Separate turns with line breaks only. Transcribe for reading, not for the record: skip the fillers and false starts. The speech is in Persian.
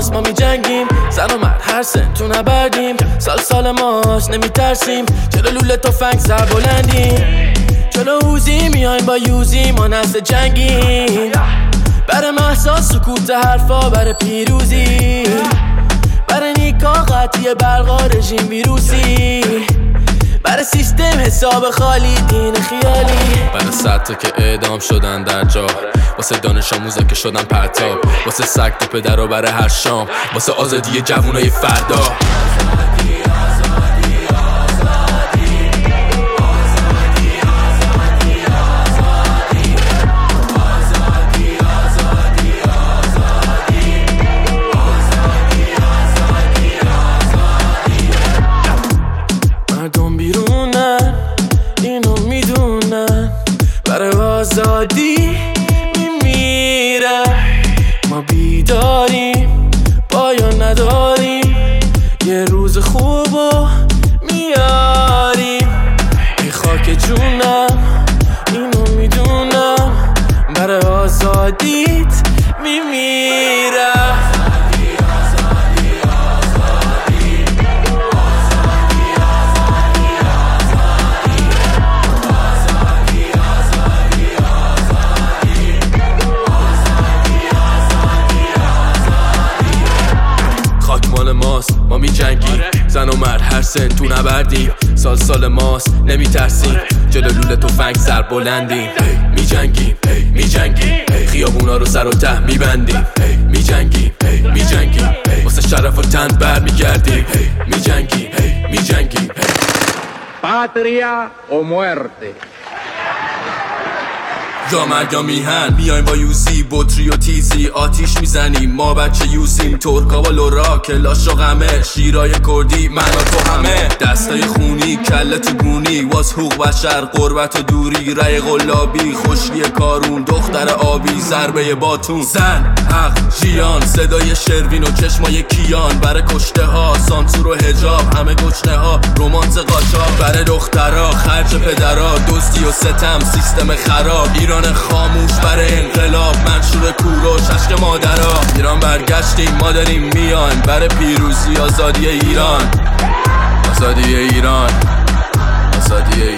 ماست ما می جنگیم، زن و مرد هر سن تو نبردیم، سال ماست نمی ترسیم، جلو لوله تفنگ سر بلندیم، جلو اوزی میایم با یوزی، ما نسل جنگیم، برای محسا سکوت حرفا، برای پیروزی، برای نیکا قطعی برقا رژیم ویروسی، برای سیستم حساب خالی دین خیالی، برای 100 تا که اعدام شدن در جا، واسه دانش آموزا که شدن پرتاب، واسه سگ تو پدر و برای هر شام، واسه آزادی جوونای فردا. مردم بیرونن اینو میدونن، برای آزادی میمیرن، ما بیداریم پایان نداریم، یه روز خوبو میاریم، ای خاک جونم اینو میدونم، برای آزادیت میمیرم. مال ماست ما می جنگیم، زن و مرد هر سن تو نبردیم، سال ماست نمی ترسیم، جلو لوله تفنگ سر بلندیم، می جنگیم خیابونا رو سر و ته می بندیم، می جنگیم واسه شرف و تن بر می گردیم، می جنگیم
Patria o muerte.
یا مرگ یا میهن، میایم با یوزی بطری و تیزی، آتیش میزنیم ما بچه یوزیم، ترکا و لورا کلاش و غمه، شیرای کردی من و تو همه، دستای خونی کله تو گونی، واس حقوق بشر غربت و دوری، رای غلابی خشکی کارون، دختر آبی ضربه باتون، زن حق جیان صدای شروین و چشمای کیان، برای کشته ها سانسور و حجاب، همه گشنه ها رومانس قاچاق، برای دخترها خرج پدرها، دزدی و ستم سیستم خراب، ایران خاموش برای انقلاب، منشور کوروش عشق مادرها، ایران برگشتیم ما داریم میان، برای پیروزی آزادی ایران، آزادی ایران، آزادی ایران.